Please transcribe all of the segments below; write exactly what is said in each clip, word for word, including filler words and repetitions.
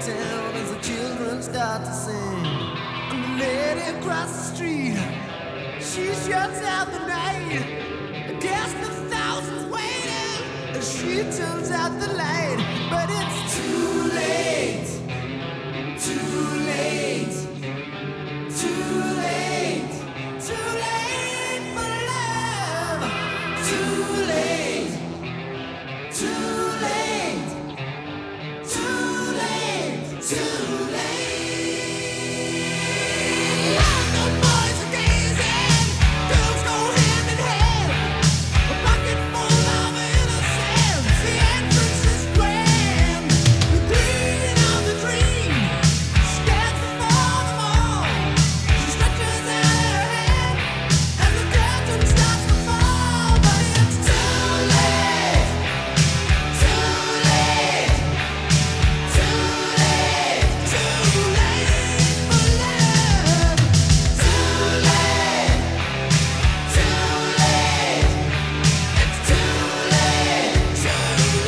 town as the children start to sing. And the lady across the street, she shuts out the night. Against the thousands waiting, and she turns out the light. But it's too late, too late, too late, too late for love. Too late, too late, too late, too late. The boys are gazing, girls go hand in hand. A pocket full of innocence, the entrance is grand. The queen of the dream stands before them all. She stretches out her hand as the curtain starts to fall. But it's too late, too late, too late, too late for love. Too late, too late, it's too late, too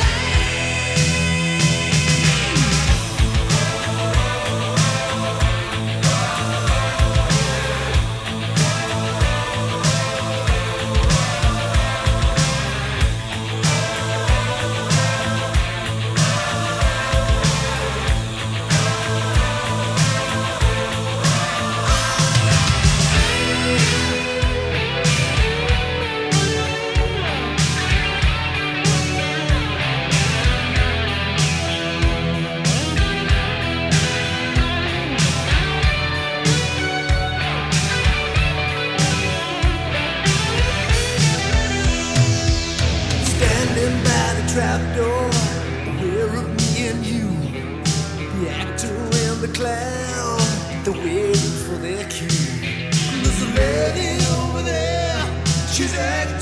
standing by the trapdoor, aware of me and you. The actor and the clown, they're waiting for their cue. There's a lady over there, she's acting